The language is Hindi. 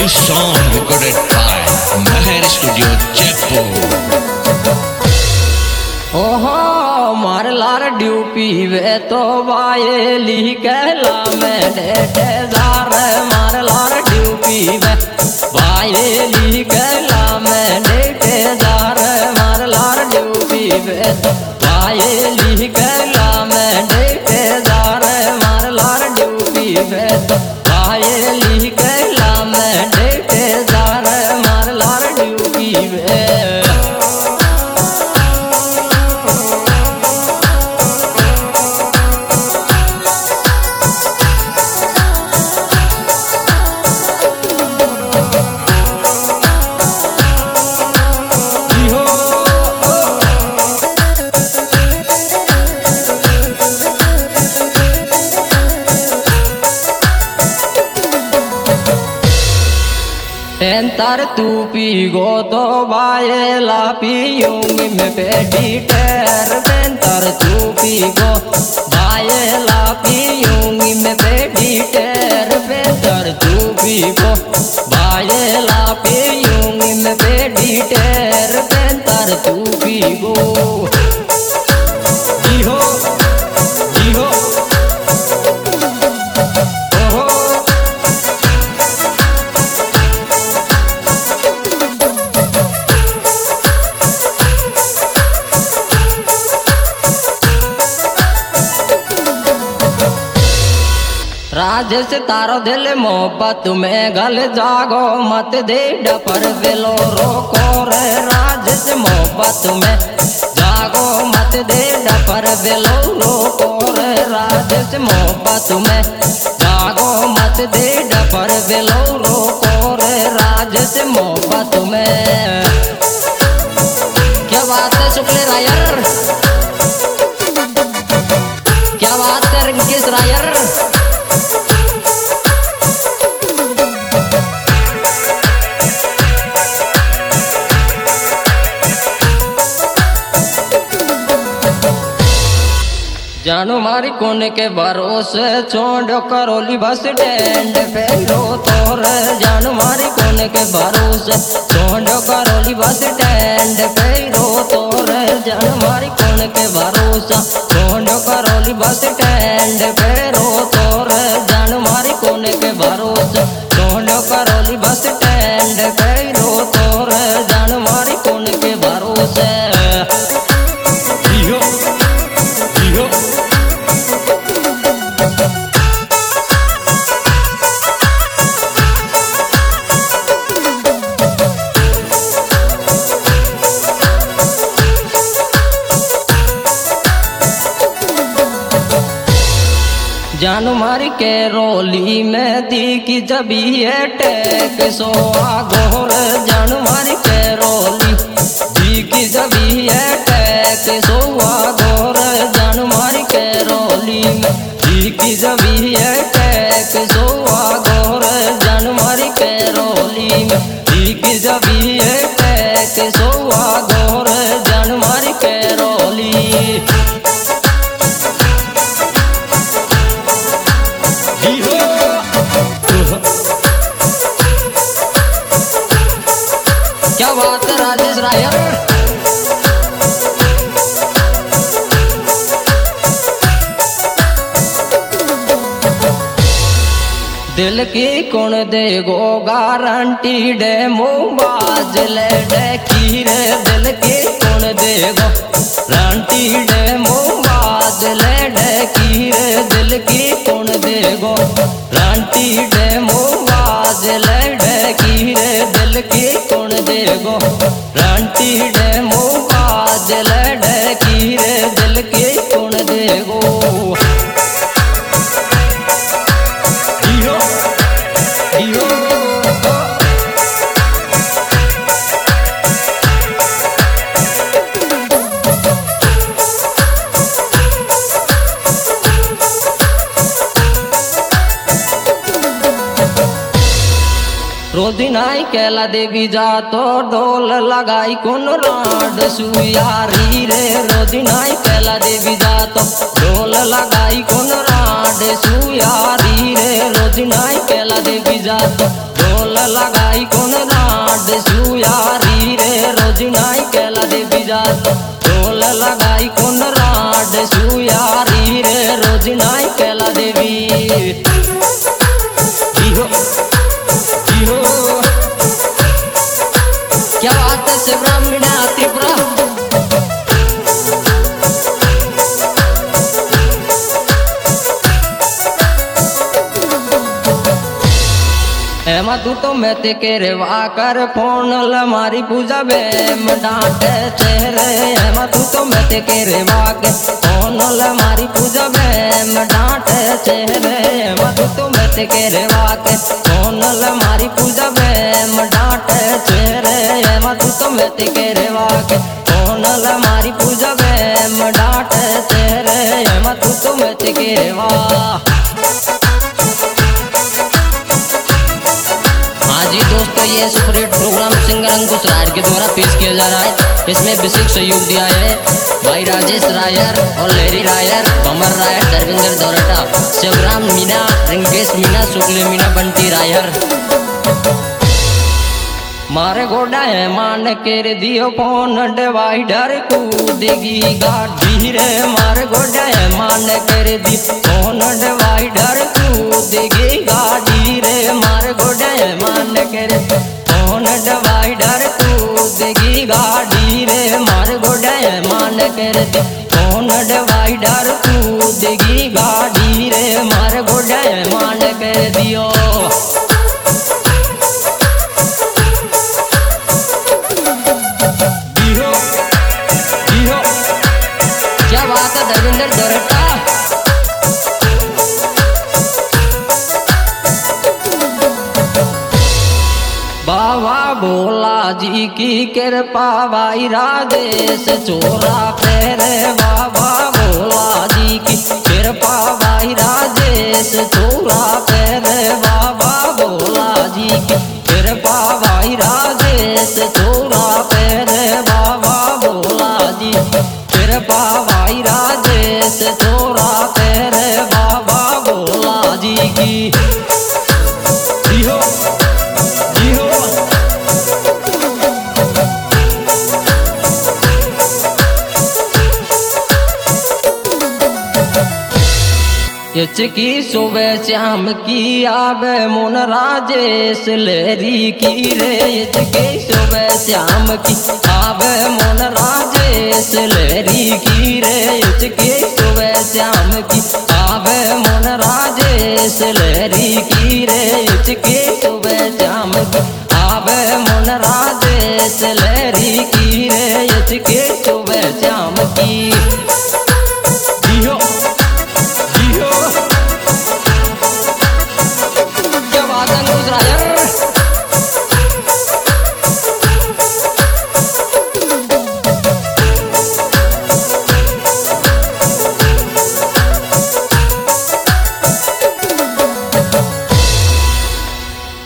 This song recorded by Meher Studio, Jaipur. ओहो मार लार ड्यूपी वे तो वायली कहला में डेटे जार मार लार ड्यूपी वे वायली कहला में डेटे जार मार लार ड्यूपी वे तो वायली कहला में डेटे जार मार लार ड्यूपी वे तो वायली कहला में डेटे जार मार लार ड्यूपी वे तार तू पी गो तो बायला पियूंगी मैं पेटी टेर तार तू पी गो बायला पियूंगी मैं पेटी टेर तार तू पी गो बायला पियूंगी मैं पेटी टेर तार तू पी गो जी हो जी हो राजेश तारो दिल मोहब्बत में गल जागो मत दे डपर दिलो रोको रे राजेश मोहब्बत में जागो मत दे डपर दिलो रोको रे राजेश मोहब्बत में जागो मत दे डपर दिलो रोको रे राजेश मोहब्बत में। क्या बात है शुक्ल रायर, क्या बात है रिंकिस रायर। जानू मारी कोने के भरोसे छोड़ो करोली बस स्टैंड पे रो तोर जानू मारी कोने के भरोसे छोड़ो करोली बस स्टैंड पे रो तोर जानू मारी कोने के भरोसा छोड़ो करोली बस स्टैंड पे रो तोर जानू मारी कोने के भरोसे छोड़ो करोली बस स्टैंड पे रो तोर जानू मारी कोने के भरोसे। जानू मारी के रोली में दी की जबी है टेक सो आगोर जानू मारी के रोली दी की जबी है टेक सो आगोर जानू मारी के रोली में दी की जबी है टेक सो आगोर जानू मारी के रोली में दी की जबी है टेक सो आगोर जानू मारी के रोली। क्या बात है राजेश रायर। दिल की कौन देगो गारंटी डे मुबाज ले डे की रे दिल की कौन देगो गारंटी डे मुबाज ले डे की रे दिल की कौन देगो गारंटी डे मुबाज ले डे की रे दिल की कौन देगो गारंटी डे मुबाज ले डे की रे दिल की कौन देगो। रोदिनाई केला देवी जा तो डोल लगाई कौन राड सुयारी रे रोदिनाई केला देवी जा तो डोल लगाई कौन राड सुयारी रे रोदिनाई केला देवी जा तो डोल ढोल लगाई कौन राड सुयारी रे रोज नाई केला देवी जात ढोल लगाई कौन राड सुयारी रे रोज नाई केला देवी इहो इहो क्या बात है से ब्राह्मणा त्रिपुरा एमा तू तो मैं ते के रेवा कर फोन मारी पूजा बे डांटे चेहरे एमा तू तो मैं ते के रेवा के फोन मारी पूजा बे डांटे चेहरे एमा तू तो मैं ते के रेवा के फोन मारी पूजा बे डांटे चेहरे एमा तू तो मैं ते के रेवा के फोन मारी पूजा बे डांटे चेहरे एमा तू तो मैं ते के रेवा। हाँ जी दोस्तों, ये superhit programme singer Ankush Rai के द्वारा पेश किया जा रहा है। इसमें विशेष सहयोग दिया है भाई राजेश रायर और लहरी रायर, कमर रायर, धर्मेंद्र दौरटा, शिवराम मीना, रिंकेश मीना, शुक्ल मीना, बंटी रायर। मारे गोडा है मान के दियो फोन डिवाइडर कूदेगी गाड़ी रे मारे गोडा है मान के दी फोन डिवाइडर कूदेगी गाड़ी रे मारे गोडा है मान के फोन डिवाइडर कूदेगी गाड़ी रे मारे गोडा है मान के दी फोन डिवाइडर कूदेगी गाड़ी रे मारे गोडा है मान के दियो। क्या बात है धर्मेंद्र दौरटा। बाबा भोला जी की कृपा भाई राजेश चोरा फेरे बाबा भोला जी की कृपा भाई राजेश चोरा फेरे बाबा भोला जी की कृपा भाई राजेश चोरा फेरे बाबा भोला जी कृपा भाई राजेश चोरा तेरे बाबा भोला जी की। जियो जियो की सुबह श्याम की आवे मोन राजेश लहरी की रे की सुबह श्याम की आवे मोन राजेश लहरी की रे की सुबह श्याम की आवे मोन राजेश लहरी की रे की सुबह श्याम की आवे मोन राजेश लहरी की रे की सुबह श्याम की।